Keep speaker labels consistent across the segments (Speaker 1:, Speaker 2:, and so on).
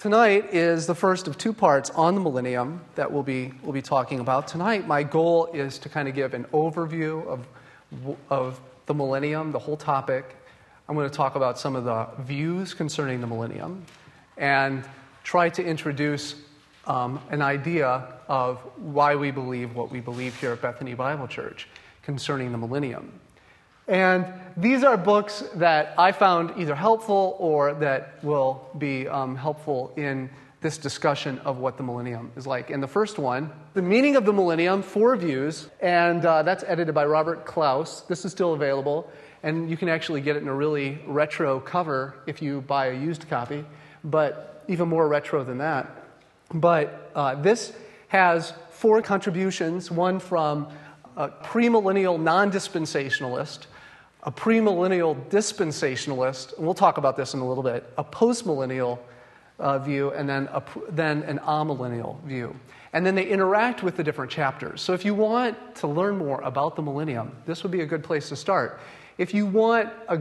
Speaker 1: Tonight is the first of two parts on the millennium that we'll be talking about. Tonight, my goal is to kind of give an overview of the millennium, the whole topic. I'm going to talk about some of the views concerning the millennium and try to introduce an idea of why we believe what we believe here at Bethany Bible Church concerning the millennium. And these are books that I found either helpful or that will be helpful in this discussion of what the millennium is like. And the first one, The Meaning of the Millennium, 4 Views, and that's edited by Robert Klaus. This is still available, and you can actually get it in a really retro cover if you buy a used copy, but even more retro than that. But this has 4 contributions, one from a premillennial non-dispensationalist, a premillennial dispensationalist, and we'll talk about this in a little bit, a postmillennial view, and then an amillennial view. And then they interact with the different chapters. So if you want to learn more about the millennium, this would be a good place to start. If you want a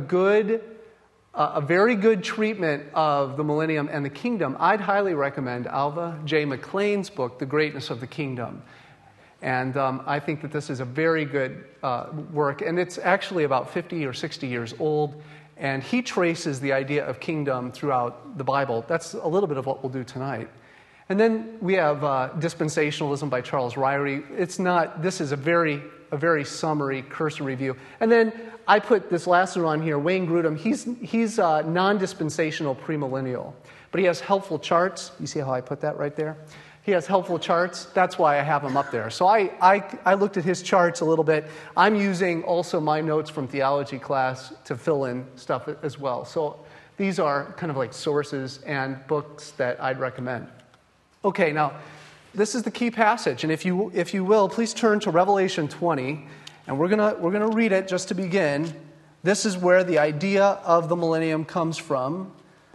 Speaker 1: very good treatment of the millennium and the kingdom, I'd highly recommend Alva J. McClain's book, The Greatness of the Kingdom. And I think that this is a very good work, and it's actually about 50 or 60 years old, and he traces the idea of kingdom throughout the Bible. That's a little bit of what we'll do tonight. And then we have Dispensationalism by Charles Ryrie. This is a very summary, cursory view. And then I put this last one on here, Wayne Grudem. He's non-dispensational premillennial, but he has helpful charts. You see how I put that right there? He has helpful charts. That's why I have him up there. So I looked at his charts a little bit. I'm using also my notes from theology class to fill in stuff as well. So these are kind of like sources and books that I'd recommend. Okay, now this is the key passage, and if you will, please turn to Revelation 20, and we're gonna read it just to begin. This is where the idea of the millennium comes from.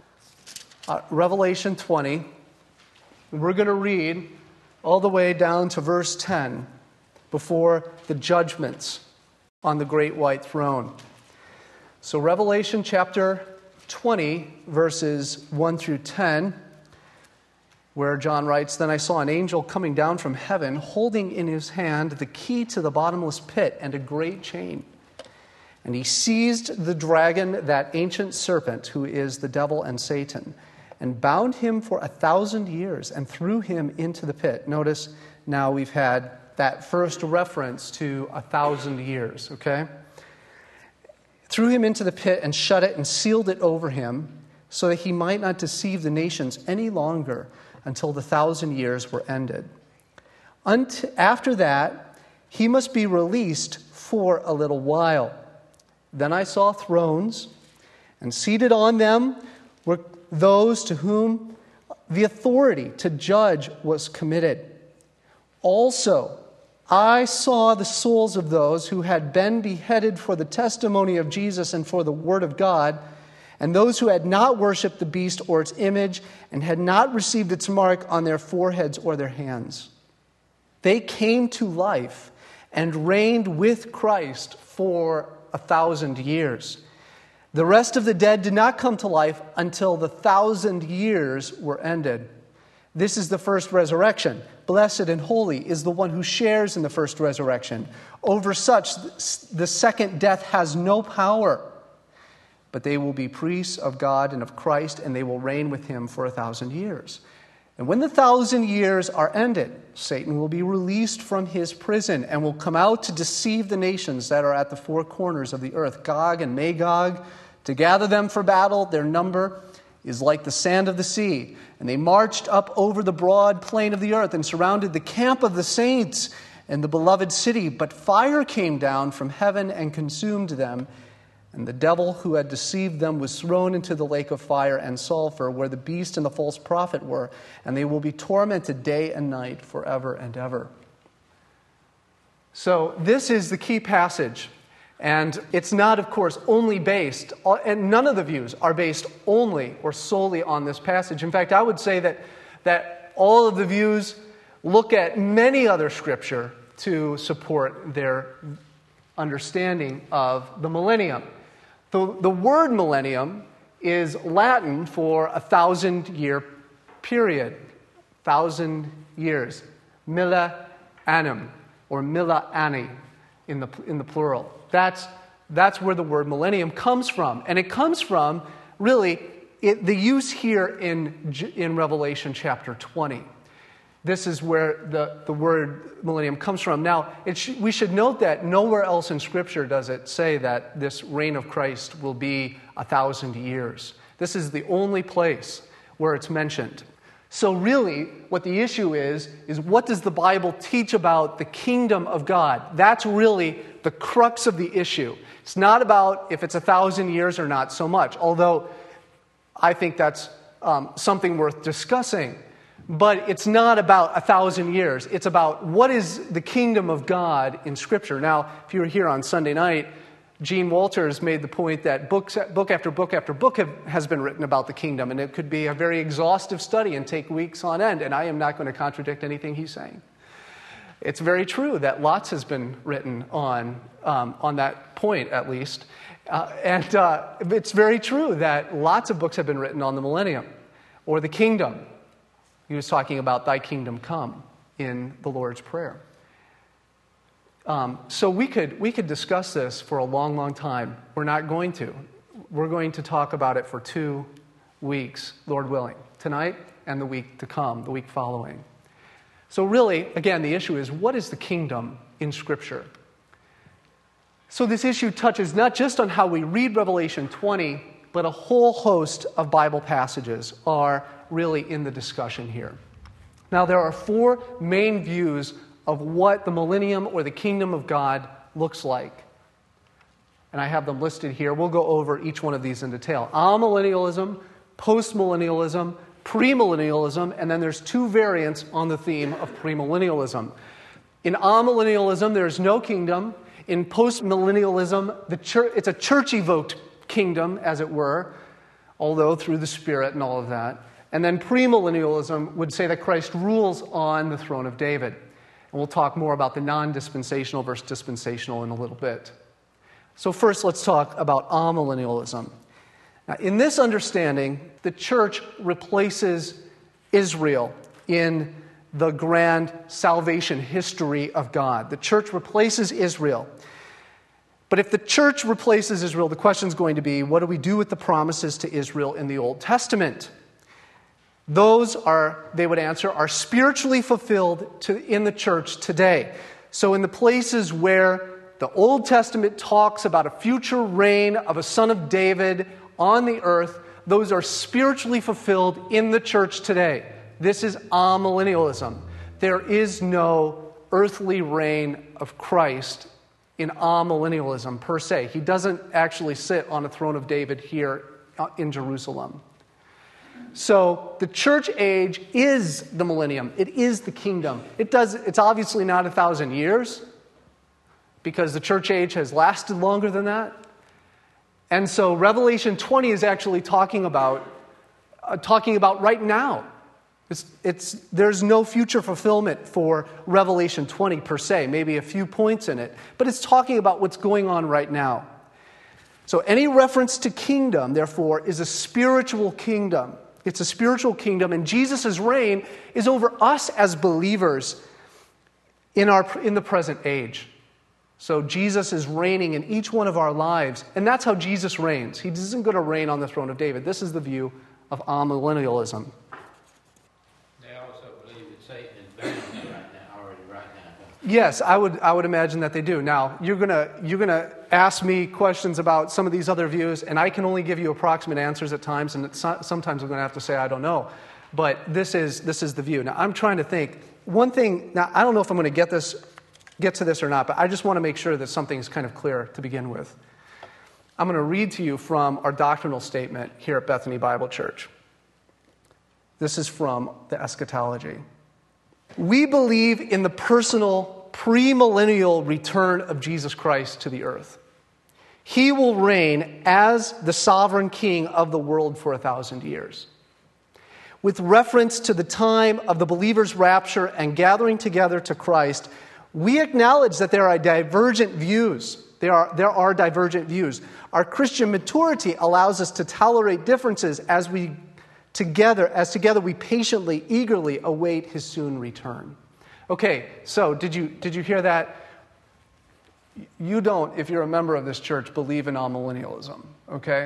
Speaker 1: Revelation 20. We're going to read all the way down to verse 10 before the judgments on the great white throne. So Revelation chapter 20, verses 1 through 10, where John writes, "Then I saw an angel coming down from heaven, holding in his hand the key to the bottomless pit and a great chain. And he seized the dragon, that ancient serpent, who is the devil and Satan, and bound him for 1,000 years, and threw him into the pit." Notice now we've had that first reference to 1,000 years, okay? "Threw him into the pit and shut it and sealed it over him, so that he might not deceive the nations any longer until the 1,000 years were ended. After that, he must be released for a little while. Then I saw thrones, and seated on them were those to whom the authority to judge was committed. Also, I saw the souls of those who had been beheaded for the testimony of Jesus and for the word of God, and those who had not worshipped the beast or its image and had not received its mark on their foreheads or their hands. They came to life and reigned with Christ for 1,000 years. The rest of the dead did not come to life until the 1,000 years were ended. This is the first resurrection. Blessed and holy is the one who shares in the first resurrection. Over such, the second death has no power. But they will be priests of God and of Christ, and they will reign with him for 1,000 years. And when the 1,000 years are ended, Satan will be released from his prison and will come out to deceive the nations that are at the 4 corners of the earth, Gog and Magog, to gather them for battle. Their number is like the sand of the sea. And they marched up over the broad plain of the earth and surrounded the camp of the saints and the beloved city. But fire came down from heaven and consumed them. And the devil who had deceived them was thrown into the lake of fire and sulfur, where the beast and the false prophet were. And they will be tormented day and night forever and ever." So this is the key passage. And it's not, of course, only based, and none of the views are based only or solely on this passage. In fact, I would say that all of the views look at many other scripture to support their understanding of the millennium. The word millennium is Latin for 1,000-year period, 1,000 years. Milla annum, or milla anni in the plural. That's where the word millennium comes from. And it comes from, really, the use here in Revelation chapter 20. This is where the word millennium comes from. Now, we should note that nowhere else in Scripture does it say that this reign of Christ will be 1,000 years. This is the only place where it's mentioned. So really, what the issue is what does the Bible teach about the kingdom of God? That's really the crux of the issue. It's not about if it's 1,000 years or not so much, although I think that's something worth discussing. But it's not about 1,000 years. It's about what is the kingdom of God in Scripture. Now, if you were here on Sunday night, Gene Walters made the point that book after book after book has been written about the kingdom, and it could be a very exhaustive study and take weeks on end, and I am not going to contradict anything he's saying. It's very true that lots has been written on that point, at least. And it's very true that lots of books have been written on the millennium or the kingdom. He was talking about thy kingdom come in the Lord's Prayer. So we could discuss this for a long, long time. We're not going to. We're going to talk about it for 2 weeks, Lord willing, tonight and the week to come, the week following. So really, again, the issue is, what is the kingdom in Scripture? So this issue touches not just on how we read Revelation 20, but a whole host of Bible passages are really in the discussion here. Now, there are 4 main views of what the millennium or the kingdom of God looks like. And I have them listed here. We'll go over each one of these in detail. Amillennialism, postmillennialism, premillennialism, and then there's 2 variants on the theme of premillennialism. In amillennialism, there's no kingdom. In postmillennialism, it's a church-evoked kingdom, as it were, although through the Spirit and all of that. And then premillennialism would say that Christ rules on the throne of David. And we'll talk more about the non-dispensational versus dispensational in a little bit. So first, let's talk about amillennialism. Now, in this understanding, the church replaces Israel in the grand salvation history of God. The church replaces Israel. But if the church replaces Israel, the question is going to be, what do we do with the promises to Israel in the Old Testament? Those they would answer, are spiritually fulfilled in the church today. So in the places where the Old Testament talks about a future reign of a son of David on the earth, those are spiritually fulfilled in the church today. This is amillennialism. There is no earthly reign of Christ in amillennialism per se. He doesn't actually sit on a throne of David here in Jerusalem. So the church age is the millennium. It is the kingdom. It's obviously not 1,000 years because the church age has lasted longer than that. And so Revelation 20 is actually talking about right now. There's no future fulfillment for Revelation 20 per se, maybe a few points in it, but it's talking about what's going on right now. So any reference to kingdom, therefore, is a spiritual kingdom. It's a spiritual kingdom, and Jesus' reign is over us as believers in the present age. So Jesus is reigning in each one of our lives, and that's how Jesus reigns. He isn't going to reign on the throne of David. This is the view of amillennialism.
Speaker 2: They also believe that Satan is bound right now.
Speaker 1: Yes, I would imagine that they do. Now, you're gonna ask me questions about some of these other views, and I can only give you approximate answers at times, and sometimes I'm going to have to say I don't know. But this is the view. Now, I'm trying to think. One thing. Now, I don't know if I'm going to get to this or not, but I just want to make sure that something's kind of clear to begin with. I'm going to read to you from our doctrinal statement here at Bethany Bible Church. This is from the eschatology. We believe in the personal, premillennial return of Jesus Christ to the earth. He will reign as the sovereign king of the world for 1,000 years. With reference to the time of the believer's rapture and gathering together to Christ, we acknowledge that there are divergent views. There are divergent views. Our Christian maturity allows us to tolerate differences as we together we patiently, eagerly await his soon return. Okay, so did you hear that? You don't, if you're a member of this church, believe in amillennialism, okay?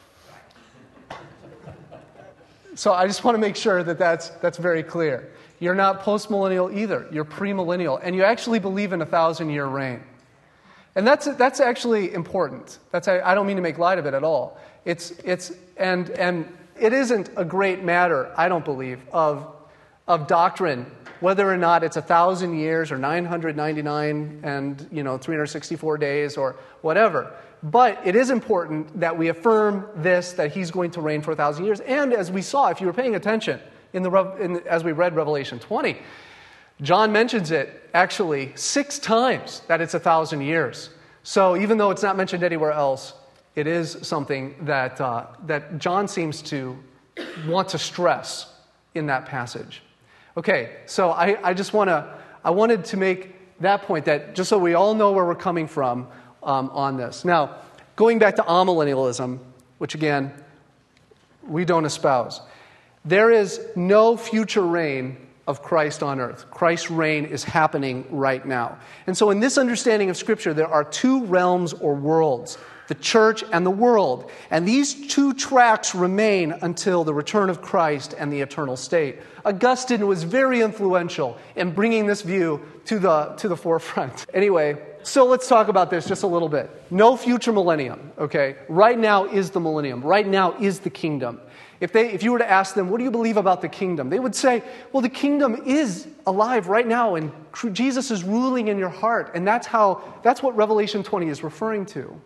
Speaker 1: So I just want to make sure that that's very clear. You're not postmillennial either. You're premillennial, and you actually believe in a 1,000-year reign. And that's actually important. I don't mean to make light of it at all. And it isn't a great matter, I don't believe, of doctrine, whether or not it's 1,000 years or 999 and 364 days or whatever. But it is important that we affirm this, that he's going to reign for 1,000 years. And as we saw, if you were paying attention as we read Revelation 20, John mentions it actually 6 times that it's 1,000 years. So even though it's not mentioned anywhere else, it is something that John seems to want to stress in that passage. Okay, so I wanted to make that point, that just so we all know where we're coming from on this. Now, going back to amillennialism, which again, we don't espouse, there is no future reign of Christ on earth. Christ's reign is happening right now. And so in this understanding of Scripture, there are 2 realms or worlds, the church and the world. And these 2 tracks remain until the return of Christ and the eternal state. Augustine was very influential in bringing this view to the forefront. Anyway, so let's talk about this just a little bit. No future millennium, okay? Right now is the millennium. Right now is the kingdom. If you were to ask them, what do you believe about the kingdom? They would say, well, the kingdom is alive right now, and Jesus is ruling in your heart. And that's what Revelation 20 is referring to.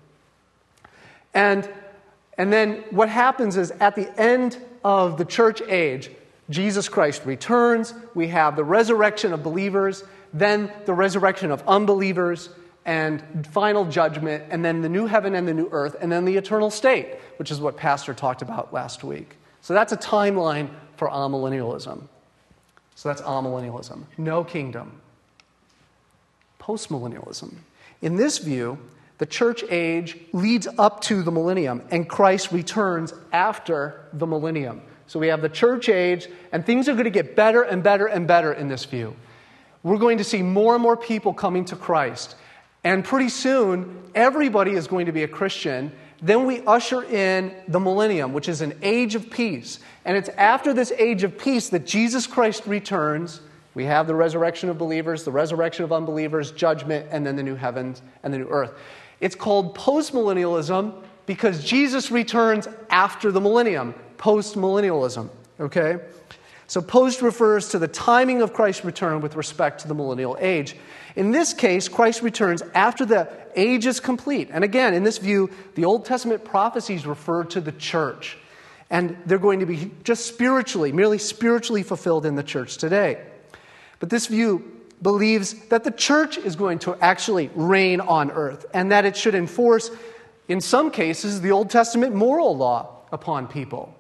Speaker 1: And then what happens is, at the end of the church age, Jesus Christ returns. We have the resurrection of believers, then the resurrection of unbelievers, and final judgment, and then the new heaven and the new earth, and then the eternal state, which is what Pastor talked about last week. So that's a timeline for amillennialism. So that's amillennialism. No kingdom. Postmillennialism. In this view, the church age leads up to the millennium, and Christ returns after the millennium. So we have the church age, and things are going to get better and better and better in this view. We're going to see more and more people coming to Christ. And pretty soon, everybody is going to be a Christian. Then we usher in the millennium, which is an age of peace. And it's after this age of peace that Jesus Christ returns. We have the resurrection of believers, the resurrection of unbelievers, judgment, and then the new heavens and the new earth. It's called postmillennialism because Jesus returns after the millennium. Postmillennialism, okay? So post refers to the timing of Christ's return with respect to the millennial age. In this case, Christ returns after the age is complete. And again, in this view, the Old Testament prophecies refer to the church. And they're going to be just spiritually, merely spiritually fulfilled in the church today. But this view believes that the church is going to actually reign on earth, and that it should enforce, in some cases, the Old Testament moral law upon people.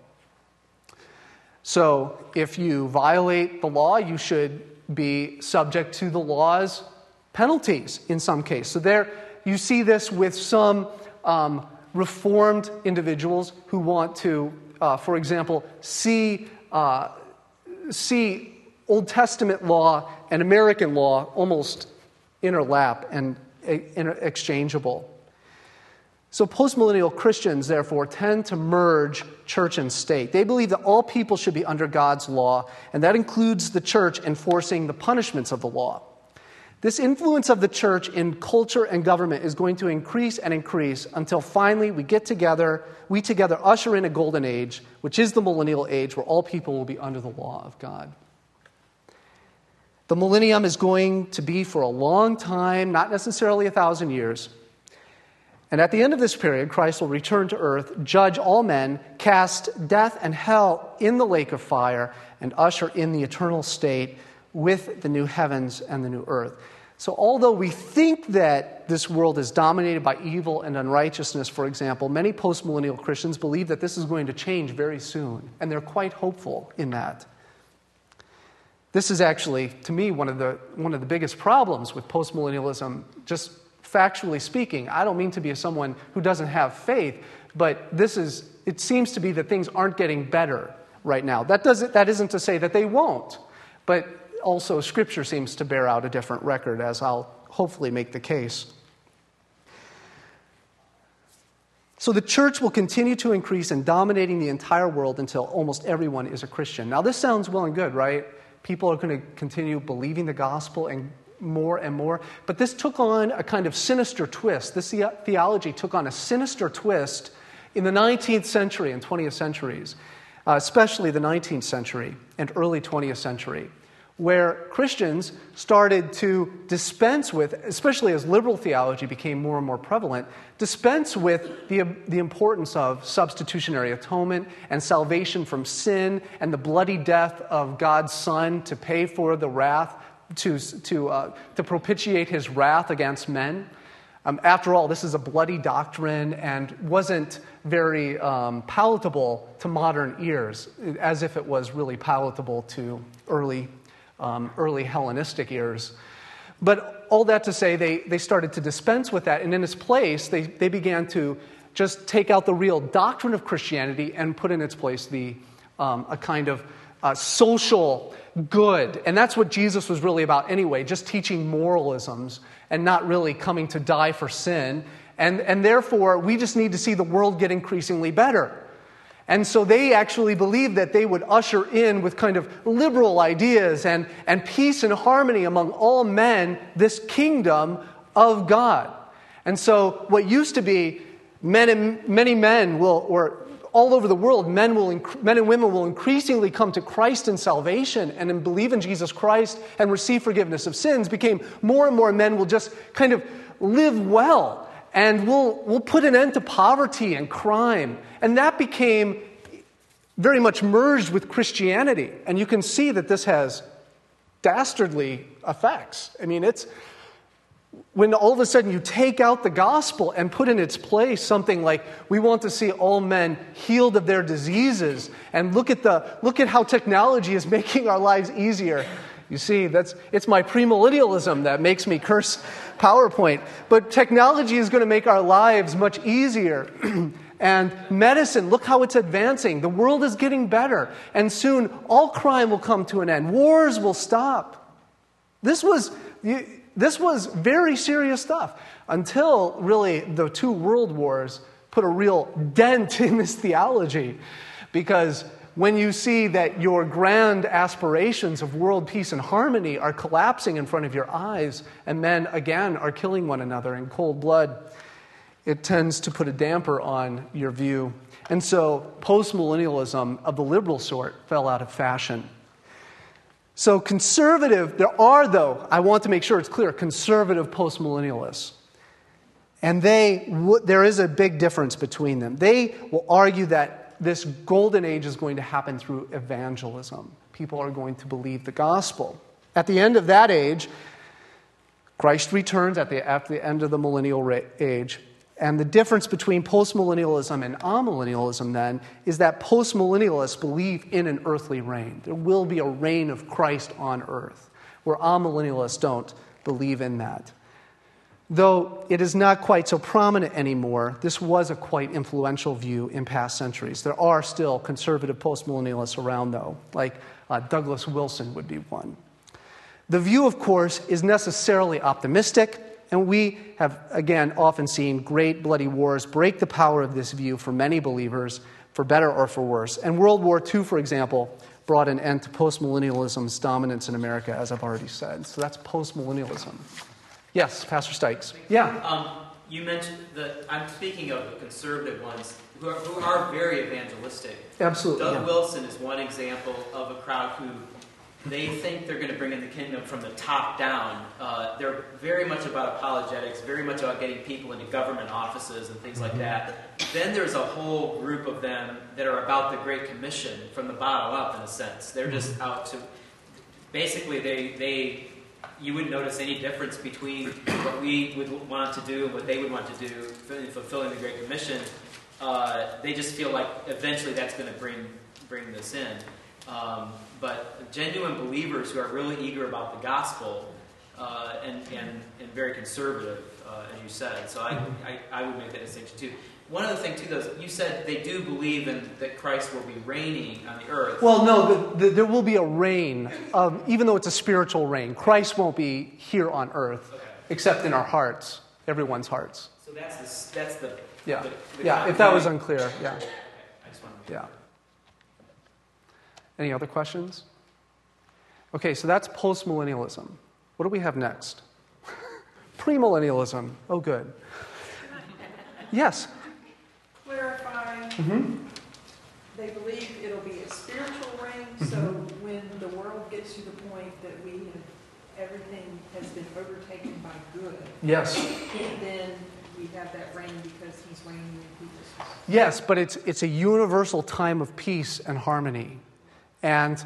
Speaker 1: So if you violate the law, you should be subject to the law's penalties in some case. So there you see this with some reformed individuals who want to, for example, see Old Testament law and American law almost interlap and interchangeable. So postmillennial Christians, therefore, tend to merge church and state. They believe that all people should be under God's law, and that includes the church enforcing the punishments of the law. This influence of the church in culture and government is going to increase and increase until finally we together usher in a golden age, which is the millennial age, where all people will be under the law of God. The millennium is going to be for a long time, not necessarily 1,000 years. And at the end of this period, Christ will return to earth, judge all men, cast death and hell in the lake of fire, and usher in the eternal state with the new heavens and the new earth. So although we think that this world is dominated by evil and unrighteousness, for example, many postmillennial Christians believe that this is going to change very soon, and they're quite hopeful in that. This is actually, to me, one of the biggest problems with postmillennialism, just factually speaking. I don't mean to be someone who doesn't have faith, but it seems to be that things aren't getting better. right now. That isn't to say that they won't, but also Scripture seems to bear out a different record, as I'll hopefully make the case. So the church will continue to increase in dominating the entire world until almost everyone is a Christian. Now this sounds well and good, right? People are going to continue believing the gospel and more, but this took on a kind of sinister twist. This theology took on a sinister twist in the 19th century and 20th centuries, especially the 19th century and early 20th century, where Christians started to dispense with, especially as liberal theology became more and more prevalent, dispense with the importance of substitutionary atonement and salvation from sin and the bloody death of God's Son to pay for the wrath, to propitiate his wrath against men. After all, this is a bloody doctrine and wasn't very palatable to modern ears, as if it was really palatable to early Hellenistic ears. But all that to say, they started to dispense with that, and in its place, they began to just take out the real doctrine of Christianity and put in its place a kind of social good. And that's what Jesus was really about anyway, just teaching moralisms and not really coming to die for sin. And therefore, we just need to see the world get increasingly better. And so they actually believed that they would usher in with kind of liberal ideas and peace and harmony among all men this kingdom of God. And so what used to be many men will, or all over the world, men and women will increasingly come to Christ in salvation and believe in Jesus Christ and receive forgiveness of sins, became more and more men will just kind of live well. And we'll put an end to poverty and crime. And that became very much merged with Christianity. And you can see that this has dastardly effects. I mean, it's when all of a sudden you take out the gospel and put in its place something like, we want to see all men healed of their diseases, and look at how technology is making our lives easier. You see, it's my premillennialism that makes me curse PowerPoint. But technology is going to make our lives much easier. And medicine, look how it's advancing. The world is getting better. And soon, all crime will come to an end. Wars will stop. This was very serious stuff until, really, the two world wars put a real dent in this theology. Because when you see that your grand aspirations of world peace and harmony are collapsing in front of your eyes, and men, again, are killing one another in cold blood, it tends to put a damper on your view. And so postmillennialism of the liberal sort fell out of fashion. So conservative, there are, though, I want to make sure it's clear, conservative postmillennialists. And there is a big difference between them. They will argue that this golden age is going to happen through evangelism. People are going to believe the gospel. At the end of that age, Christ returns at the end of the millennial age. And the difference between postmillennialism and amillennialism then is that postmillennialists believe in an earthly reign. There will be a reign of Christ on earth, where amillennialists don't believe in that. Though it is not quite so prominent anymore, this was a quite influential view in past centuries. There are still conservative postmillennialists around, though, like Douglas Wilson would be one. The view, of course, is necessarily optimistic, and we have, again, often seen great bloody wars break the power of this view for many believers, for better or for worse. And World War II, for example, brought an end to postmillennialism's dominance in America, as I've already said. So that's postmillennialism. Yes, Pastor Stykes. Yeah.
Speaker 3: You mentioned that I'm speaking of the conservative ones who are very evangelistic.
Speaker 1: Absolutely.
Speaker 3: Doug Wilson is one example of a crowd who they think they're going to bring in the kingdom from the top down. They're very much about apologetics, very much about getting people into government offices and things like that. Then there's a whole group of them that are about the Great Commission from the bottom up, in a sense. They're just out to... Basically, you wouldn't notice any difference between what we would want to do and what they would want to do in fulfilling the Great Commission. They just feel like eventually that's going to bring this in. But genuine believers who are really eager about the gospel and very conservative, as you said. So I would make that distinction too. One other thing, too, though, is you said they do believe that Christ will be reigning on the earth.
Speaker 1: Well, no, there will be a reign, even though it's a spiritual reign. Christ won't be here on earth, except in our hearts, everyone's hearts.
Speaker 3: So that's the
Speaker 1: Yeah,
Speaker 3: the
Speaker 1: yeah. If that was unclear, yeah,
Speaker 3: Okay. I just wanted to
Speaker 1: yeah. Any other questions? Okay, so that's postmillennialism. What do we have next? Premillennialism. Oh, good. Yes.
Speaker 4: Clarifying, they believe it'll be a spiritual reign, so when the world gets to the point that everything has been overtaken by good,
Speaker 1: Yes.
Speaker 4: then we have that reign because he's reigning in people's.
Speaker 1: Yes, but it's a universal time of peace and harmony. And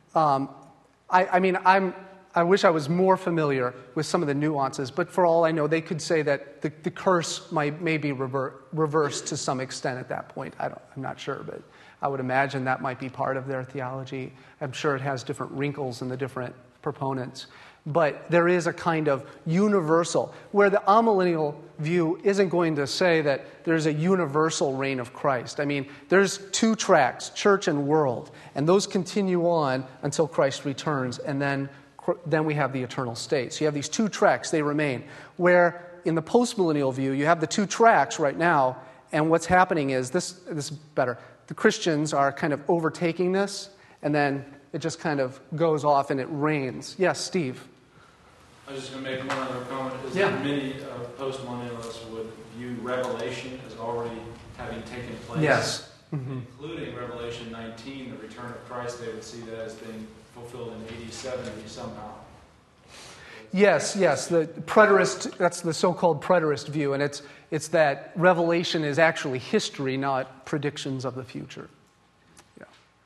Speaker 1: I wish I was more familiar with some of the nuances, but for all I know, they could say that the curse may be reversed to some extent at that point. I'm not sure, but I would imagine that might be part of their theology. I'm sure it has different wrinkles in the different proponents. But there is a kind of universal, where the amillennial view isn't going to say that there's a universal reign of Christ. I mean, there's two tracks, church and world, and those continue on until Christ returns, and then we have the eternal state. So you have these two tracks, they remain. Where in the postmillennial view, you have the two tracks right now, and what's happening is, this is better, the Christians are kind of overtaking this, and then it just kind of goes off and it reigns. Yes, Steve?
Speaker 5: I was just going to make one other comment. Is
Speaker 1: Yeah.
Speaker 5: that many postmillennialists would view Revelation as already having taken place.
Speaker 1: Yes.
Speaker 5: Including Revelation 19, the return of Christ, they would see that as being fulfilled in AD 70 somehow.
Speaker 1: Yes, the preterist, that's the so-called preterist view, and it's that Revelation is actually history, not predictions of the future. Yeah.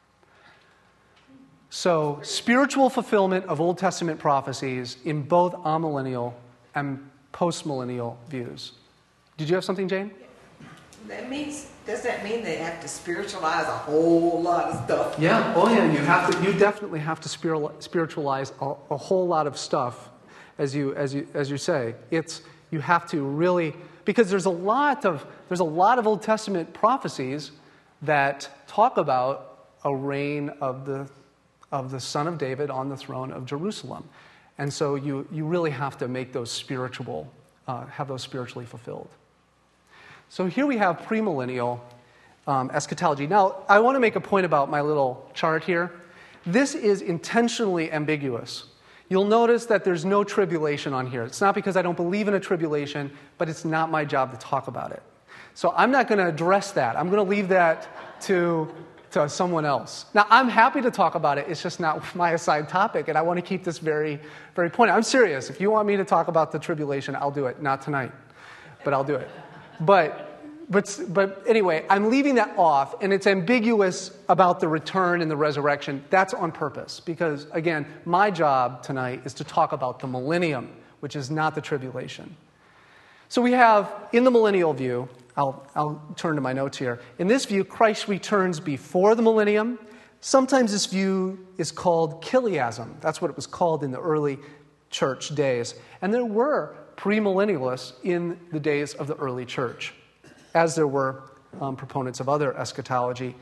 Speaker 1: So, spiritual fulfillment of Old Testament prophecies in both amillennial and postmillennial views. Did you have something, Jane?
Speaker 6: Does that mean they have to spiritualize a whole lot of stuff?
Speaker 1: Yeah. Oh, yeah. You definitely have to spiritualize a whole lot of stuff, as you say. You have to really, because there's a lot of Old Testament prophecies that talk about a reign of the Son of David on the throne of Jerusalem, and so you really have to make those have those spiritually fulfilled. So here we have premillennial eschatology. Now, I want to make a point about my little chart here. This is intentionally ambiguous. You'll notice that there's no tribulation on here. It's not because I don't believe in a tribulation, but it's not my job to talk about it. So I'm not going to address that. I'm going to leave that to someone else. Now, I'm happy to talk about it. It's just not my assigned topic, and I want to keep this very, very pointed. I'm serious. If you want me to talk about the tribulation, I'll do it. Not tonight, but I'll do it. But anyway, I'm leaving that off, and it's ambiguous about the return and the resurrection. That's on purpose, because, again, my job tonight is to talk about the millennium, which is not the tribulation. So we have, in the millennial view, I'll turn to my notes here. In this view, Christ returns before the millennium. Sometimes this view is called chiliasm. That's what it was called in the early church days. And there were premillennialists in the days of the early church, as there were proponents of other eschatology.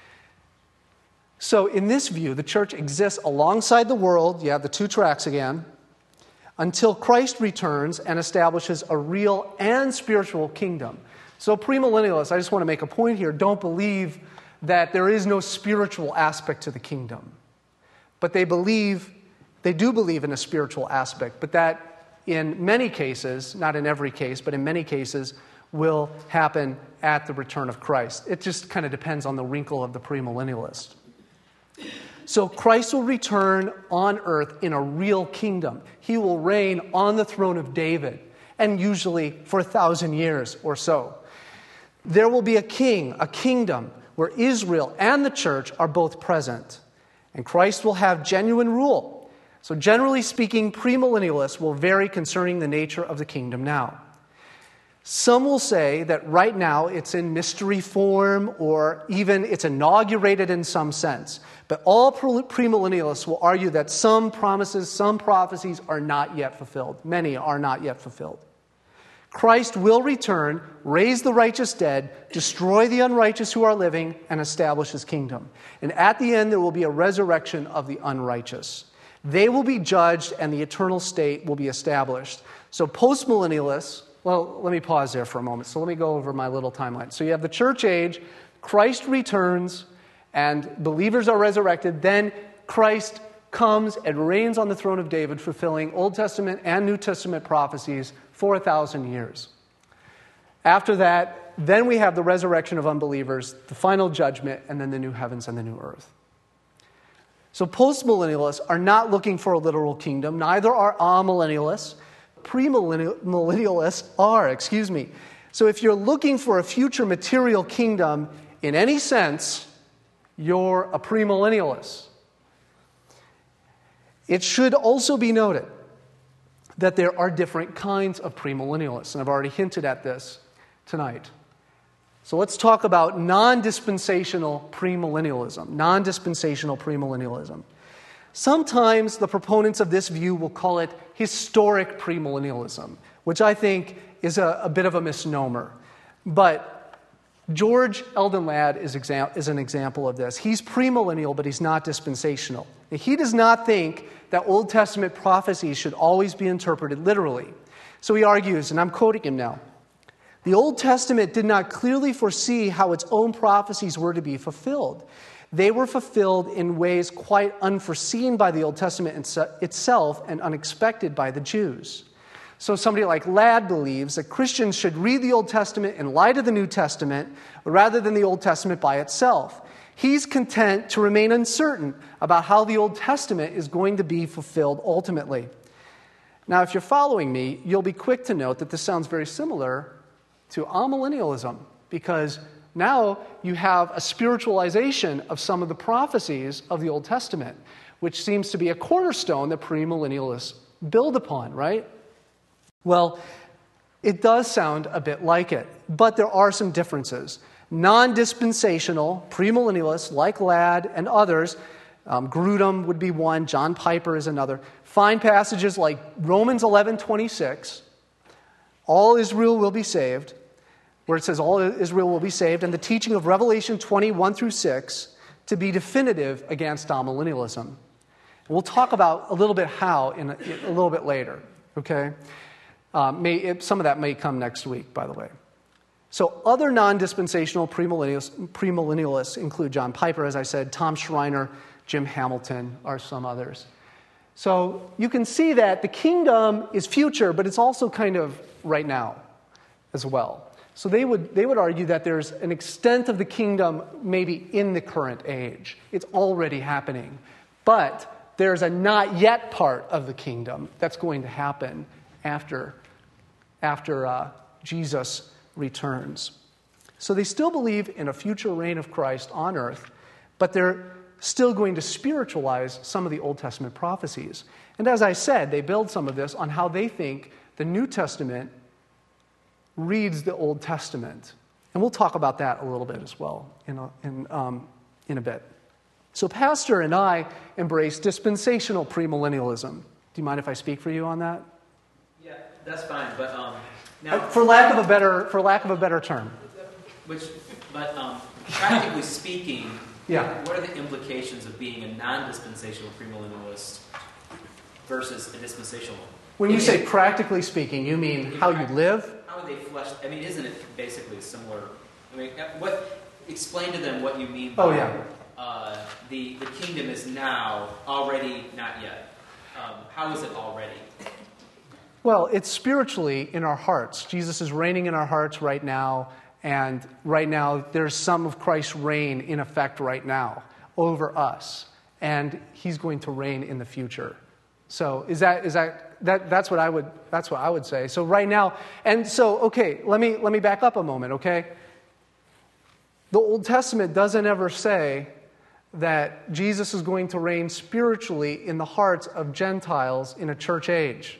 Speaker 1: So in this view, the church exists alongside the world, you have the two tracks again, until Christ returns and establishes a real and spiritual kingdom. So premillennialists, I just want to make a point here, don't believe that there is no spiritual aspect to the kingdom. But they do believe in a spiritual aspect, but that in many cases, not in every case, but in many cases, will happen at the return of Christ. It just kind of depends on the wrinkle of the premillennialist. So Christ will return on earth in a real kingdom. He will reign on the throne of David, and usually for 1,000 years or so. There will be a king, a kingdom, where Israel and the church are both present. And Christ will have genuine rule. So generally speaking, premillennialists will vary concerning the nature of the kingdom now. Some will say that right now it's in mystery form, or even it's inaugurated in some sense. But all premillennialists will argue that some promises, some prophecies are not yet fulfilled. Many are not yet fulfilled. Christ will return, raise the righteous dead, destroy the unrighteous who are living, and establish his kingdom. And at the end, there will be a resurrection of the unrighteous. They will be judged, and the eternal state will be established. So postmillennialists, well, let me pause there for a moment. So let me go over my little timeline. So you have the church age, Christ returns, and believers are resurrected. Then Christ comes and reigns on the throne of David, fulfilling Old Testament and New Testament prophecies for 1,000 years. After that, then we have the resurrection of unbelievers, the final judgment, and then the new heavens and the new earth. So postmillennialists are not looking for a literal kingdom. Neither are amillennialists. Premillennialists are, So if you're looking for a future material kingdom in any sense, you're a premillennialist. It should also be noted that there are different kinds of premillennialists, and I've already hinted at this tonight. So let's talk about non-dispensational premillennialism. Non-dispensational premillennialism. Sometimes the proponents of this view will call it historic premillennialism, which I think is a bit of a misnomer. But George Eldon Ladd is an example of this. He's premillennial, but he's not dispensational. He does not think that Old Testament prophecies should always be interpreted literally. So he argues, and I'm quoting him now, the Old Testament did not clearly foresee how its own prophecies were to be fulfilled. They were fulfilled in ways quite unforeseen by the Old Testament itself and unexpected by the Jews. So somebody like Ladd believes that Christians should read the Old Testament in light of the New Testament rather than the Old Testament by itself. He's content to remain uncertain about how the Old Testament is going to be fulfilled ultimately. Now, if you're following me, you'll be quick to note that this sounds very similar to amillennialism, because now you have a spiritualization of some of the prophecies of the Old Testament, which seems to be a cornerstone that premillennialists build upon, right? Well, it does sound a bit like it, but there are some differences. Non-dispensational premillennialists like Ladd and others, Grudem would be one, John Piper is another, find passages like Romans 11:26, all Israel will be saved, where it says all Israel will be saved, and the teaching of Revelation 20:1-6 to be definitive against amillennialism. We'll talk about a little bit how a little bit later, okay? Some of that may come next week, by the way. So other non-dispensational premillennialists include John Piper, as I said, Tom Schreiner, Jim Hamilton, are some others. So you can see that the kingdom is future, but it's also kind of right now as well. So they would argue that there's an extent of the kingdom maybe in the current age. It's already happening. But there's a not yet part of the kingdom that's going to happen after Jesus returns. So they still believe in a future reign of Christ on earth, but they're still going to spiritualize some of the Old Testament prophecies. And as I said, they build some of this on how they think the New Testament reads the Old Testament. And we'll talk about that a little bit as well in a bit. So Pastor and I embrace dispensational premillennialism. Do you mind if I speak for you on that?
Speaker 3: Yeah, that's fine. But now,
Speaker 1: for lack of a better term.
Speaker 3: Practically speaking,
Speaker 1: yeah.
Speaker 3: What are the implications of being a non-dispensational premillennialist versus a dispensational one?
Speaker 1: When you say practically speaking, you mean how you live?
Speaker 3: How would they flesh? I mean, isn't it basically similar? I mean, explain to them what you mean by the kingdom is now, already, not yet. How is it already?
Speaker 1: Well, it's spiritually in our hearts. Jesus is reigning in our hearts right now, and right now there's some of Christ's reign in effect right now over us, and he's going to reign in the future. So that's what I would say. So right now, and so okay, let me back up a moment, okay? The Old Testament doesn't ever say that Jesus is going to reign spiritually in the hearts of Gentiles in a church age.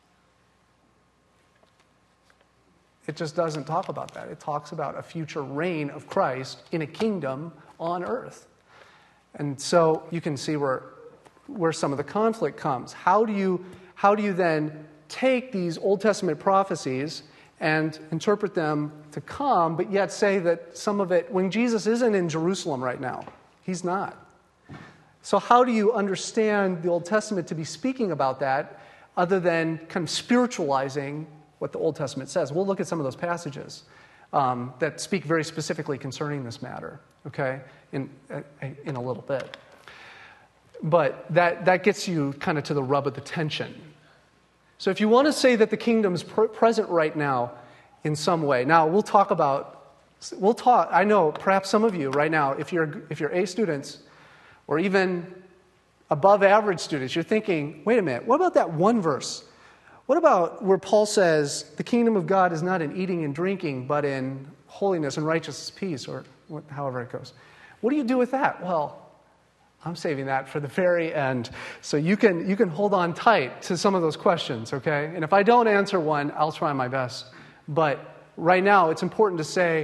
Speaker 1: It just doesn't talk about that. It talks about a future reign of Christ in a kingdom on earth. And so you can see where some of the conflict comes. How do you then take these Old Testament prophecies and interpret them to come, but yet say that some of it, when Jesus isn't in Jerusalem right now, he's not. So how do you understand the Old Testament to be speaking about that other than kind of spiritualizing what the Old Testament says? We'll look at some of those passages that speak very specifically concerning this matter, okay, in a little bit. But that gets you kind of to the rub of the tension. So if you want to say that the kingdom's present right now in some way, now we'll talk, I know perhaps some of you right now, if you're A students or even above average students, you're thinking, wait a minute, what about that one verse? What about where Paul says the kingdom of God is not in eating and drinking, but in holiness and righteousness, peace, or however it goes? What do you do with that? Well, I'm saving that for the very end. So you can hold on tight to some of those questions, okay? And if I don't answer one, I'll try my best. But right now, it's important to say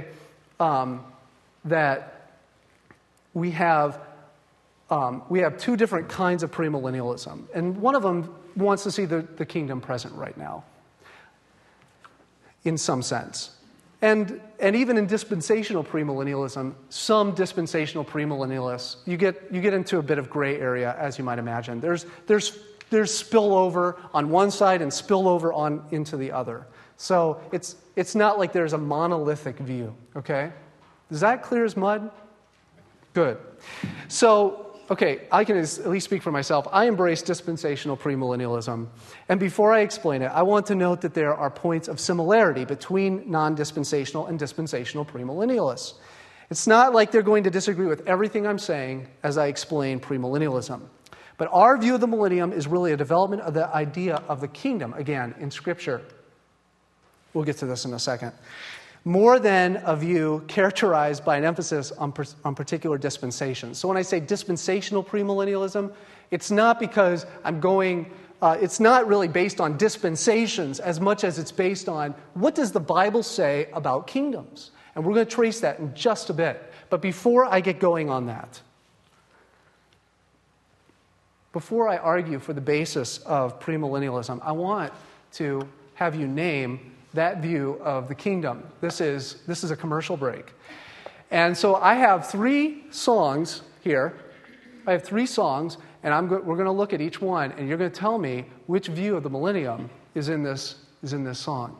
Speaker 1: that we have two different kinds of premillennialism. And one of them wants to see the kingdom present right now, in some sense. And even in dispensational premillennialism, some dispensational premillennialists, you get into a bit of gray area, as you might imagine. There's spillover on one side and spillover on into the other. So it's not like there's a monolithic view, okay? Is that clear as mud? Good. So, okay, I can at least speak for myself. I embrace dispensational premillennialism. And before I explain it, I want to note that there are points of similarity between non-dispensational and dispensational premillennialists. It's not like they're going to disagree with everything I'm saying as I explain premillennialism. But our view of the millennium is really a development of the idea of the kingdom, again, in Scripture. We'll get to this in a second. More than a view characterized by an emphasis on particular dispensations. So when I say dispensational premillennialism, it's not because it's not really based on dispensations as much as it's based on what does the Bible say about kingdoms? And we're going to trace that in just a bit. But before I get going on that, before I argue for the basis of premillennialism, I want to have you name that view of the kingdom. This is a commercial break. And so I have 3 songs here. I have 3 songs, and we're going to look at each one, and you're going to tell me which view of the millennium is in this song.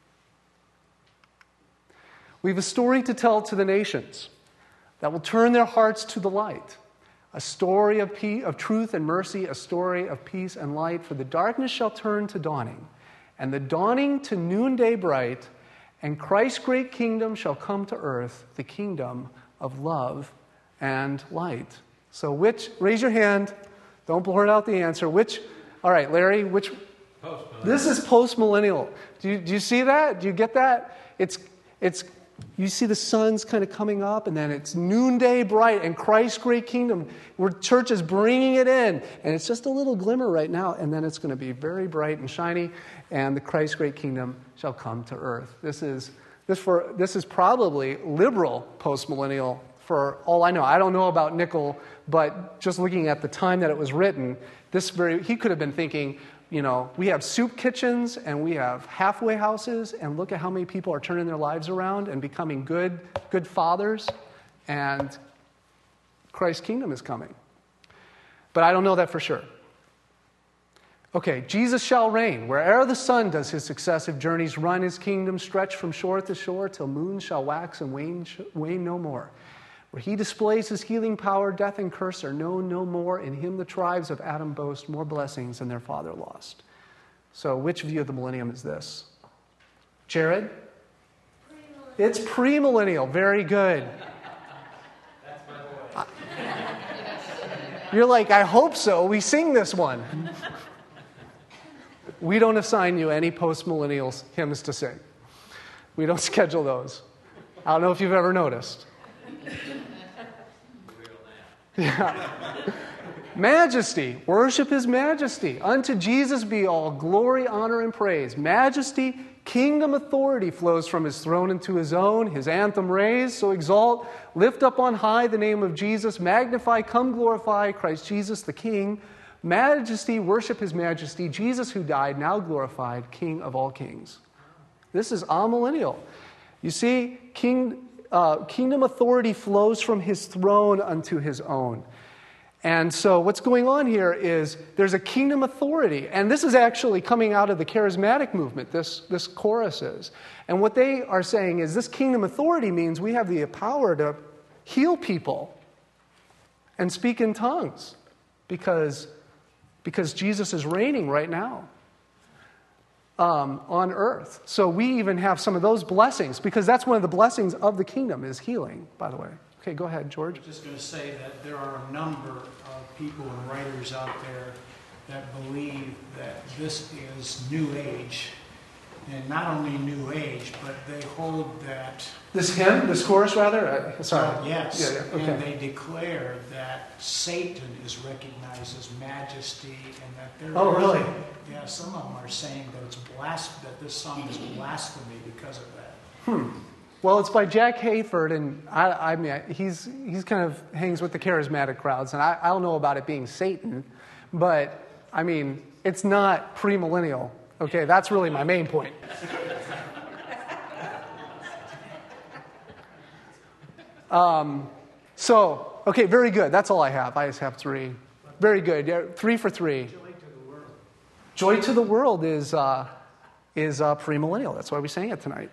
Speaker 1: We have a story to tell to the nations that will turn their hearts to the light. A story of truth and mercy, a story of peace and light, for the darkness shall turn to dawning, and the dawning to noonday bright, and Christ's great kingdom shall come to earth, the kingdom of love and light. So raise your hand, don't blurt out the answer. All right, Larry, this is post-millennial. Do you see that? Do you get that? You see the sun's kind of coming up, and then it's noonday bright, and Christ's great kingdom, where church is bringing it in, and it's just a little glimmer right now, and then it's going to be very bright and shiny, and the Christ's great kingdom shall come to earth. This is probably liberal postmillennial for all I know. I don't know about Nickel, but just looking at the time that it was written, he could have been thinking, we have soup kitchens and we have halfway houses, and look at how many people are turning their lives around and becoming good fathers, and Christ's kingdom is coming. But I don't know that for sure. Okay, Jesus shall reign. Where'er the sun does his successive journeys run, his kingdom stretch from shore to shore, till moon shall wax and wane no more. Where he displays his healing power, death and curse are known no more. In him the tribes of Adam boast more blessings than their father lost. So which view of the millennium is this? Jared? It's premillennial. Very good.
Speaker 2: That's my boy.
Speaker 1: You're like, I hope so. We sing this one. We don't assign you any post-millennial hymns to sing. We don't schedule those. I don't know if you've ever noticed. Yeah. Majesty. Worship his majesty. Unto Jesus be all glory, honor, and praise. Majesty, kingdom authority flows from his throne into his own. His anthem raise, so exalt, lift up on high the name of Jesus. Magnify, come glorify Christ Jesus the King. Majesty, worship his majesty. Jesus who died, now glorified, King of all kings. This is amillennial. You see, kingdom authority flows from his throne unto his own. And so what's going on here is there's a kingdom authority. And this is actually coming out of the charismatic movement, this chorus is. And what they are saying is this kingdom authority means we have the power to heal people and speak in tongues because Jesus is reigning right now on earth. So we even have some of those blessings because that's one of the blessings of the kingdom is healing, by the way. Okay, go ahead, George.
Speaker 7: I'm just going to say that there are a number of people and writers out there that believe that this is New Age. And not only New Age, but they hold that...
Speaker 1: This chorus, rather? Sorry.
Speaker 7: Yes.
Speaker 1: Yeah, okay.
Speaker 7: And they declare that Satan is recognized as majesty and that there
Speaker 1: Oh, really?
Speaker 7: Yeah, some of them are saying that that this song is blasphemy because of that.
Speaker 1: Well, it's by Jack Hayford, and I mean, he's kind of hangs with the charismatic crowds, and I don't know about it being Satan, but, I mean, it's not premillennial. Okay, that's really my main point. Okay, very good. That's all I have. I just have 3. Very good. Yeah, 3 for 3. Joy to the world is premillennial. That's why we sang it tonight.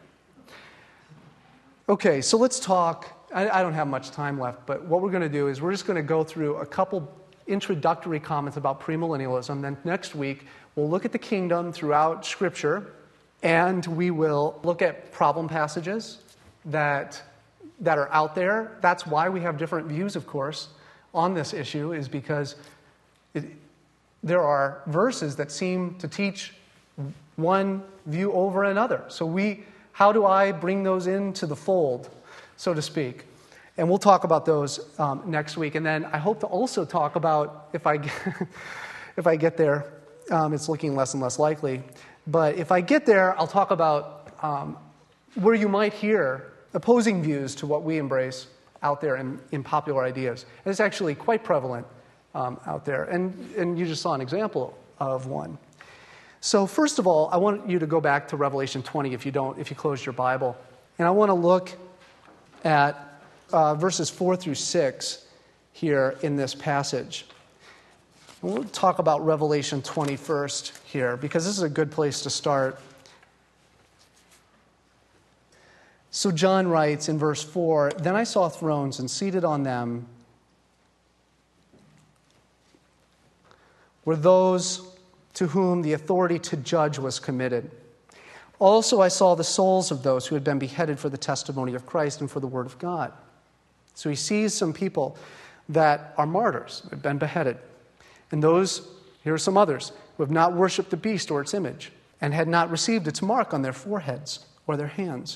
Speaker 1: Okay, so let's talk. I don't have much time left, but what we're going to do is we're just going to go through a couple introductory comments about premillennialism. Then next week, we'll look at the kingdom throughout Scripture, and we will look at problem passages that are out there. That's why we have different views, of course, on this issue, is because there are verses that seem to teach one view over another. So how do I bring those into the fold, so to speak? And we'll talk about those next week. And then I hope to also talk about, if I get there, it's looking less and less likely, but if I get there, I'll talk about where you might hear opposing views to what we embrace out there in popular ideas. And it's actually quite prevalent out there. And you just saw an example of one. So first of all, I want you to go back to Revelation 20 if you closed your Bible. And I want to look at verses 4 through 6 here in this passage. We'll talk about Revelation 20 first here, because this is a good place to start. So John writes in verse 4, "Then I saw thrones, and seated on them were those to whom the authority to judge was committed. Also I saw the souls of those who had been beheaded for the testimony of Christ and for the word of God." So he sees some people that are martyrs, have been beheaded. And here are some others, who have not worshipped the beast or its image, and had not received its mark on their foreheads or their hands.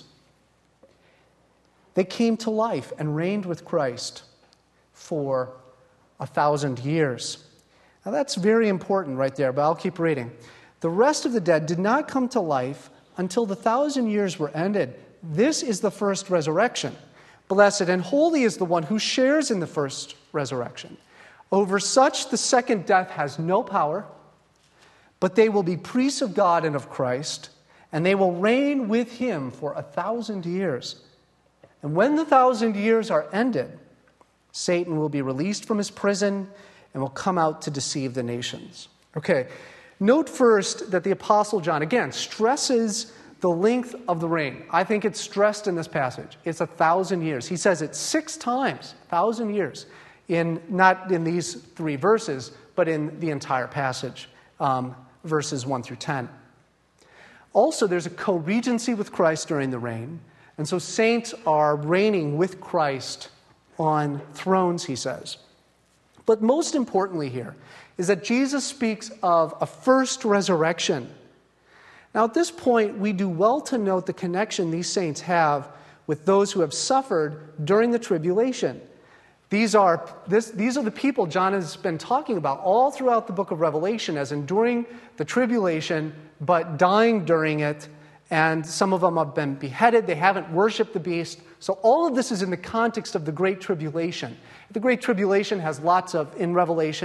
Speaker 1: They came to life and reigned with Christ for 1,000 years. Now that's very important right there, but I'll keep reading. "The rest of the dead did not come to life until the 1,000 years were ended. This is the first resurrection. Blessed and holy is the one who shares in the first resurrection. Over such the second death has no power, but they will be priests of God and of Christ, and they will reign with him for 1,000 years. And when the 1,000 years are ended, Satan will be released from his prison and will come out to deceive the nations." Okay, note first that the Apostle John, again, stresses the length of the reign. I think it's stressed in this passage. It's 1,000 years. He says it 6 times, 1,000 years, not in these 3 verses, but in the entire passage, verses 1 through 10. Also, there's a co-regency with Christ during the reign, and so saints are reigning with Christ on thrones, he says. But most importantly here is that Jesus speaks of a first resurrection. Now, at this point, we do well to note the connection these saints have with those who have suffered during the tribulation. These are the people John has been talking about all throughout the book of Revelation as enduring the tribulation, but dying during it. And some of them have been beheaded. They haven't worshipped the beast. So all of this is in the context of the Great Tribulation. The Great Tribulation has lots of, in Revelation,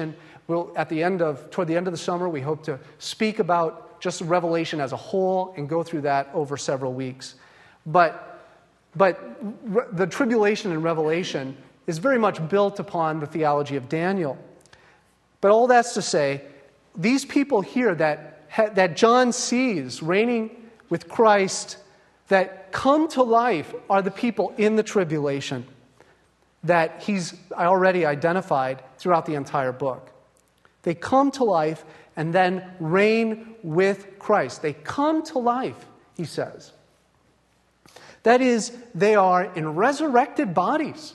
Speaker 1: toward the end of the summer, we hope to speak about just Revelation as a whole and go through that over several weeks. But the tribulation in Revelation is very much built upon the theology of Daniel. But all that's to say, these people here that John sees reigning with Christ, that come to life, are the people in the tribulation that he's already identified throughout the entire book. They come to life and then reign with Christ. They come to life, he says. That is, they are in resurrected bodies.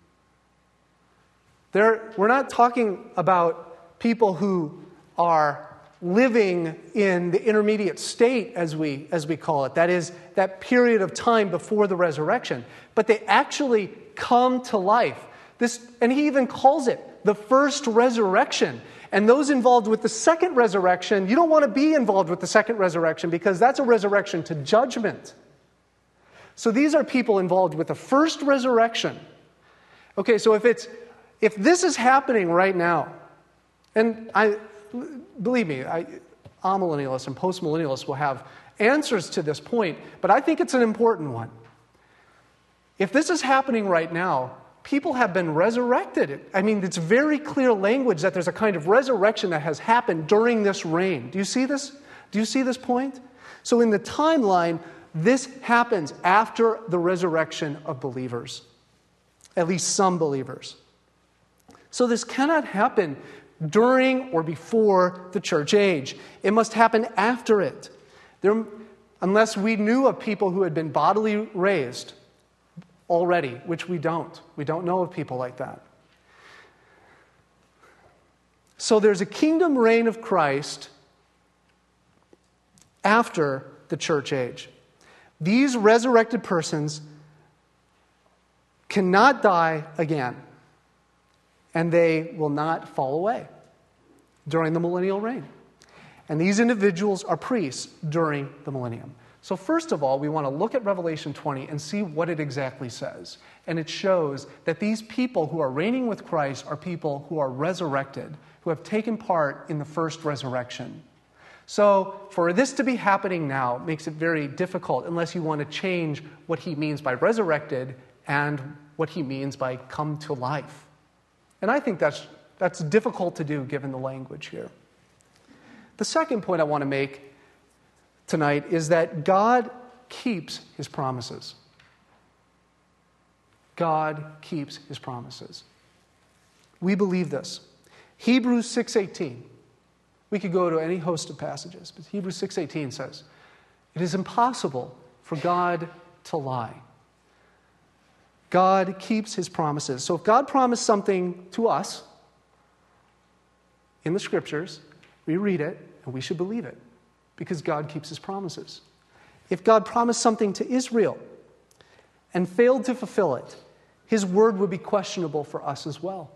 Speaker 1: We're not talking about people who are living in the intermediate state, as we call it. That is, that period of time before the resurrection. But they actually come to life. And he even calls it the first resurrection. And those involved with the second resurrection, you don't want to be involved with the second resurrection because that's a resurrection to judgment. So these are people involved with the first resurrection. Okay, so if this is happening right now, and believe me, amillennialists and postmillennialists will have answers to this point, but I think it's an important one. If this is happening right now, people have been resurrected. I mean, it's very clear language that there's a kind of resurrection that has happened during this reign. Do you see this? Do you see this point? So in the timeline, this happens after the resurrection of believers, at least some believers. So this cannot happen during or before the church age. It must happen after it. Unless we knew of people who had been bodily raised already, which we don't. We don't know of people like that. So there's a kingdom reign of Christ after the church age. These resurrected persons cannot die again, and they will not fall away during the millennial reign. And these individuals are priests during the millennium. So first of all, we want to look at Revelation 20 and see what it exactly says. And it shows that these people who are reigning with Christ are people who are resurrected, who have taken part in the first resurrection. So for this to be happening now makes it very difficult unless you want to change what he means by resurrected and what he means by come to life. And I think that's difficult to do given the language here. The second point I want to make tonight is that God keeps his promises. God keeps his promises. We believe this. Hebrews 6:18. We could go to any host of passages, but Hebrews 6:18 says, "It is impossible for God to lie." God keeps his promises. So if God promised something to us in the Scriptures, we read it and we should believe it because God keeps his promises. If God promised something to Israel and failed to fulfill it, his word would be questionable for us as well.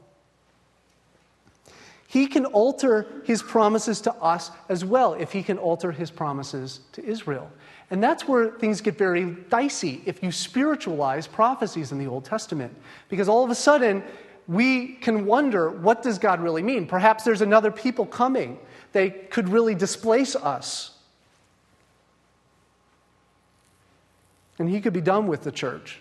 Speaker 1: He can alter his promises to us as well if he can alter his promises to Israel. And that's where things get very dicey if you spiritualize prophecies in the Old Testament. Because all of a sudden, we can wonder, what does God really mean? Perhaps there's another people coming. They could really displace us. And he could be done with the church.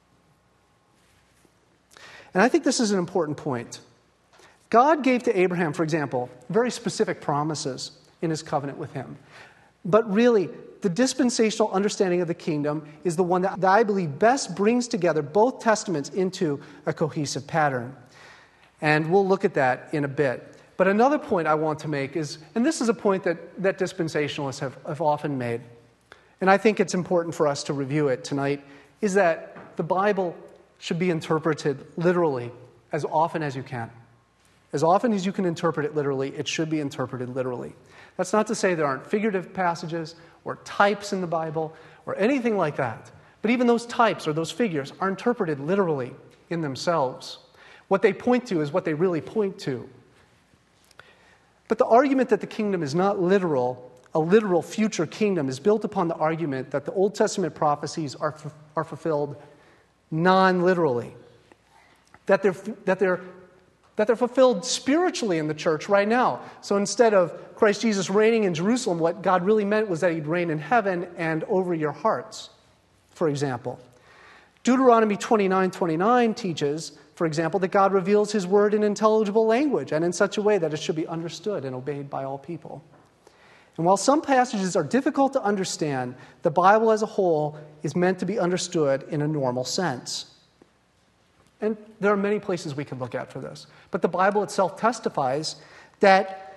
Speaker 1: And I think this is an important point. God gave to Abraham, for example, very specific promises in his covenant with him. But really, the dispensational understanding of the kingdom is the one that I believe best brings together both testaments into a cohesive pattern. And we'll look at that in a bit. But another point I want to make is, and this is a point that dispensationalists have often made, and I think it's important for us to review it tonight, is that the Bible should be interpreted literally as often as you can. As often as you can interpret it literally, it should be interpreted literally. That's not to say there aren't figurative passages or types in the Bible or anything like that. But even those types or those figures are interpreted literally in themselves. What they point to is what they really point to. But the argument that the kingdom is not literal, a literal future kingdom, is built upon the argument that the Old Testament prophecies are fulfilled non-literally. That they're that they're fulfilled spiritually in the church right now. So instead of Christ Jesus reigning in Jerusalem, what God really meant was that he'd reign in heaven and over your hearts, for example. Deuteronomy 29:29 teaches, for example, that God reveals his word in intelligible language and in such a way that it should be understood and obeyed by all people. And while some passages are difficult to understand, the Bible as a whole is meant to be understood in a normal sense. And there are many places we can look at for this. But the Bible itself testifies that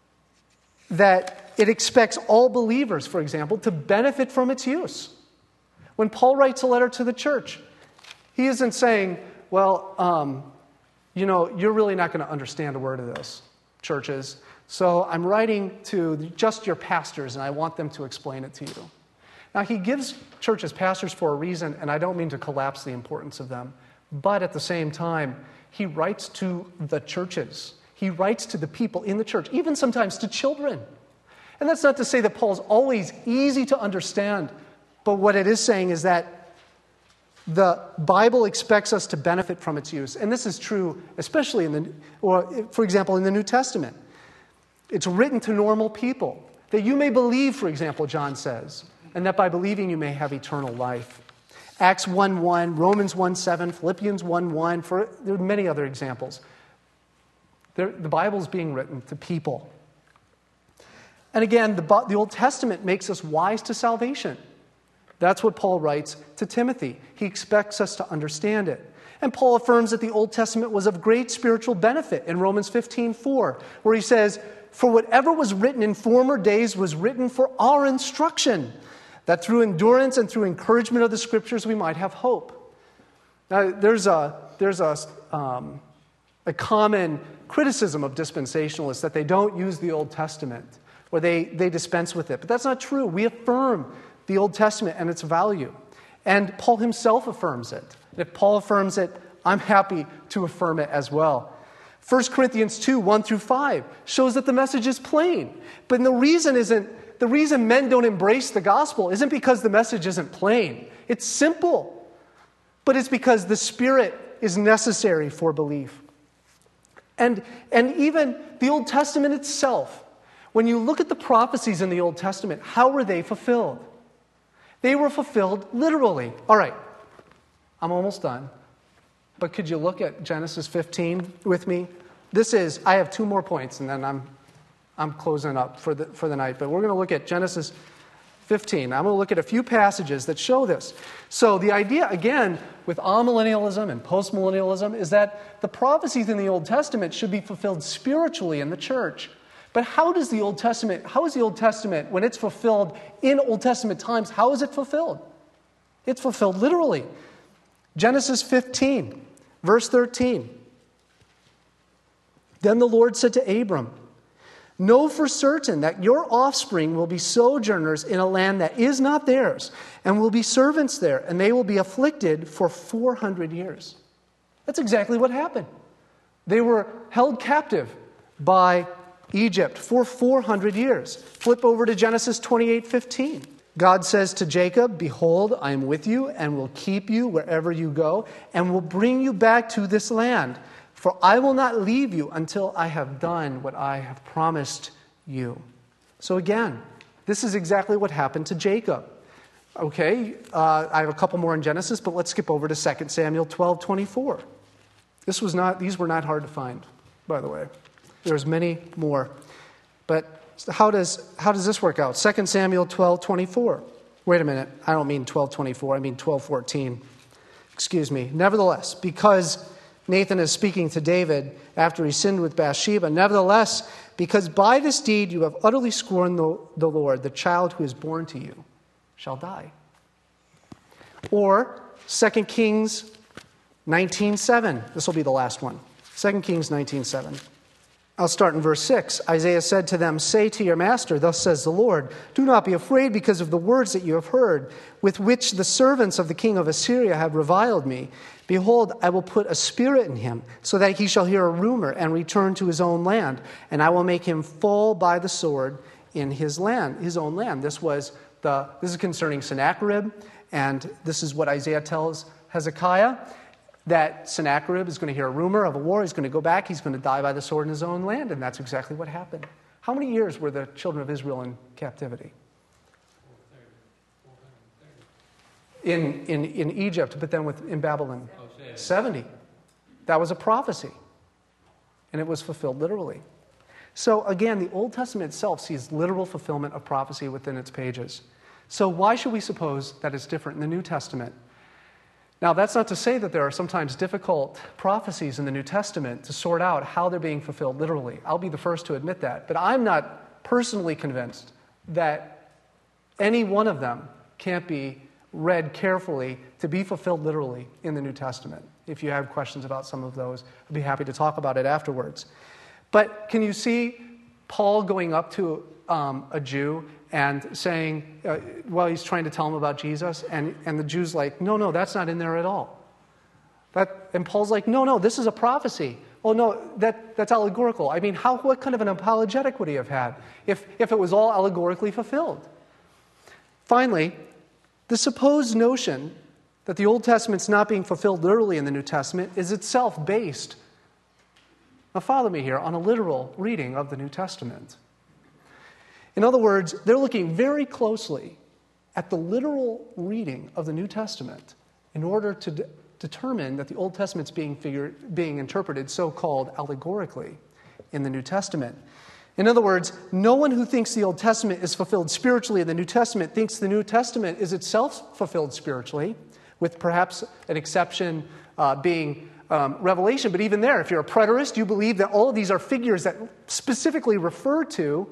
Speaker 1: it expects all believers, for example, to benefit from its use. When Paul writes a letter to the church, he isn't saying, well, you're really not going to understand a word of this, churches. So I'm writing to just your pastors, and I want them to explain it to you. Now, he gives churches pastors for a reason, and I don't mean to collapse the importance of them. But at the same time, he writes to the churches. He writes to the people in the church, even sometimes to children. And that's not to say that Paul's always easy to understand, but what it is saying is that the Bible expects us to benefit from its use. And this is true especially for example, in the New Testament. It's written to normal people, that you may believe, for example, John says, and that by believing you may have eternal life. Acts 1:1, Romans 1:7, Philippians 1:1, there are many other examples. The Bible is being written to people. And again, the Old Testament makes us wise to salvation. That's what Paul writes to Timothy. He expects us to understand it. And Paul affirms that the Old Testament was of great spiritual benefit in Romans 15:4, where he says, "For whatever was written in former days was written for our instruction, that through endurance and through encouragement of the Scriptures we might have hope." Now, there's a common criticism of dispensationalists that they don't use the Old Testament, or they dispense with it. But that's not true. We affirm the Old Testament and its value. And Paul himself affirms it. And if Paul affirms it, I'm happy to affirm it as well. 1 Corinthians 2:1-5 shows that the message is plain. But the reason men don't embrace the gospel isn't because the message isn't plain. It's simple. But it's because the Spirit is necessary for belief. And even the Old Testament itself, when you look at the prophecies in the Old Testament, how were they fulfilled? They were fulfilled literally. All right, I'm almost done. But could you look at Genesis 15 with me? I have 2 more points, and then I'm closing up for the night. But we're going to look at Genesis 15. I'm going to look at a few passages that show this. So the idea, again, with amillennialism and postmillennialism is that the prophecies in the Old Testament should be fulfilled spiritually in the church. But how is the Old Testament, when it's fulfilled in Old Testament times, how is it fulfilled? It's fulfilled literally. Genesis 15, verse 13. Then the Lord said to Abram, "Know for certain that your offspring will be sojourners in a land that is not theirs, and will be servants there, and they will be afflicted for 400 years. That's exactly what happened. They were held captive by Egypt for 400 years. Flip over to Genesis 28:15. God says to Jacob, "Behold, I am with you and will keep you wherever you go and will bring you back to this land. For I will not leave you until I have done what I have promised you." So again, this is exactly what happened to Jacob. Okay, I have a couple more in Genesis, but let's skip over to 2 Samuel 12:24. These were not hard to find, by the way. There's many more. But how does this work out? 2 Samuel 12:24. Wait a minute. I don't mean 12:24. I mean 12:14. Excuse me. "Nevertheless, because Nathan is speaking to David after he sinned with Bathsheba. Nevertheless, because by this deed you have utterly scorned the Lord, the child who is born to you shall die." Or 2 Kings 19:7. This will be the last one. 2 Kings 19:7. I'll start in verse 6. Isaiah said to them, "Say to your master, thus says the Lord, do not be afraid because of the words that you have heard, with which the servants of the king of Assyria have reviled me. Behold, I will put a spirit in him, so that he shall hear a rumor and return to his own land, and I will make him fall by the sword in his own land." This is concerning Sennacherib, and this is what Isaiah tells Hezekiah. that Sennacherib is going to hear a rumor of a war. He's going to go back. He's going to die by the sword in his own land. And that's exactly what happened. How many years were the children of Israel in captivity? In Egypt, but then in Babylon? 70. That was a prophecy. And it was fulfilled literally. So again, the Old Testament itself sees literal fulfillment of prophecy within its pages. So why should we suppose that it's different in the New Testament? Now, that's not to say that there are sometimes difficult prophecies in the New Testament to sort out how they're being fulfilled literally. I'll be the first to admit that. But I'm not personally convinced that any one of them can't be read carefully to be fulfilled literally in the New Testament. If you have questions about some of those, I'd be happy to talk about it afterwards. But can you see Paul going up to a Jew and saying, he's trying to tell him about Jesus, and the Jew's like, no, that's not in there at all. And Paul's like, no, this is a prophecy. Oh, no, that's allegorical. I mean, what kind of an apologetic would he have had if it was all allegorically fulfilled? Finally, the supposed notion that the Old Testament's not being fulfilled literally in the New Testament is itself based, now follow me here, on a literal reading of the New Testament. In other words, they're looking very closely at the literal reading of the New Testament in order to determine that the Old Testament's being interpreted so-called allegorically in the New Testament. In other words, no one who thinks the Old Testament is fulfilled spiritually in the New Testament thinks the New Testament is itself fulfilled spiritually, with perhaps an exception being Revelation. But even there, if you're a preterist, you believe that all of these are figures that specifically refer to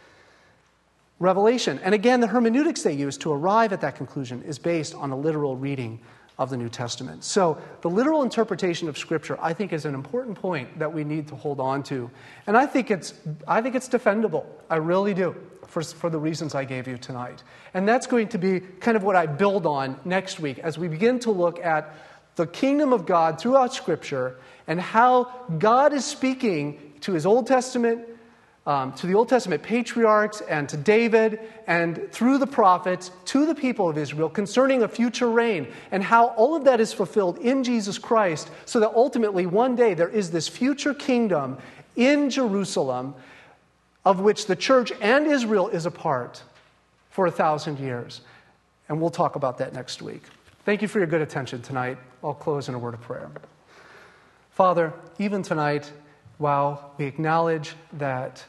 Speaker 1: Revelation. And again, the hermeneutics they use to arrive at that conclusion is based on a literal reading of the New Testament. So the literal interpretation of Scripture, I think, is an important point that we need to hold on to. And I think it's defendable. I really do, for the reasons I gave you tonight. And that's going to be kind of what I build on next week as we begin to look at the kingdom of God throughout Scripture and how God is speaking to His Old Testament, to the Old Testament patriarchs and to David and through the prophets to the people of Israel concerning a future reign, and how all of that is fulfilled in Jesus Christ, so that ultimately one day there is this future kingdom in Jerusalem of which the church and Israel is a part for 1,000 years. And we'll talk about that next week. Thank you for your good attention tonight. I'll close in a word of prayer. Father, even tonight, while we acknowledge that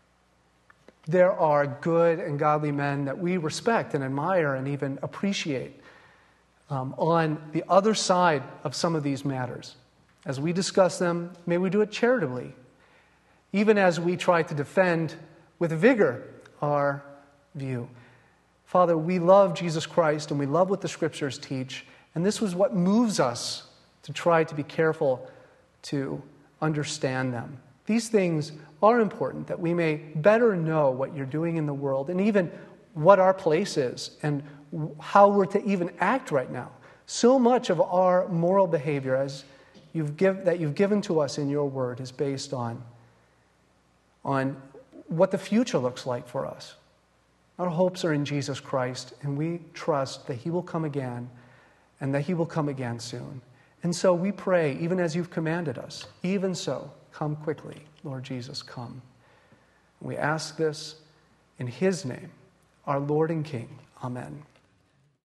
Speaker 1: there are good and godly men that we respect and admire and even appreciate on the other side of some of these matters, as we discuss them, may we do it charitably, even as we try to defend with vigor our view. Father, we love Jesus Christ and we love what the Scriptures teach, and this was what moves us to try to be careful to understand them. These things are important, that we may better know what you're doing in the world and even what our place is and how we're to even act right now. So much of our moral behavior that you've given to us in your word is based on what the future looks like for us. Our hopes are in Jesus Christ, and we trust that He will come again and that He will come again soon. And so we pray, even as you've commanded us, even so, come quickly, Lord Jesus, come. We ask this in His name, our Lord and King. Amen.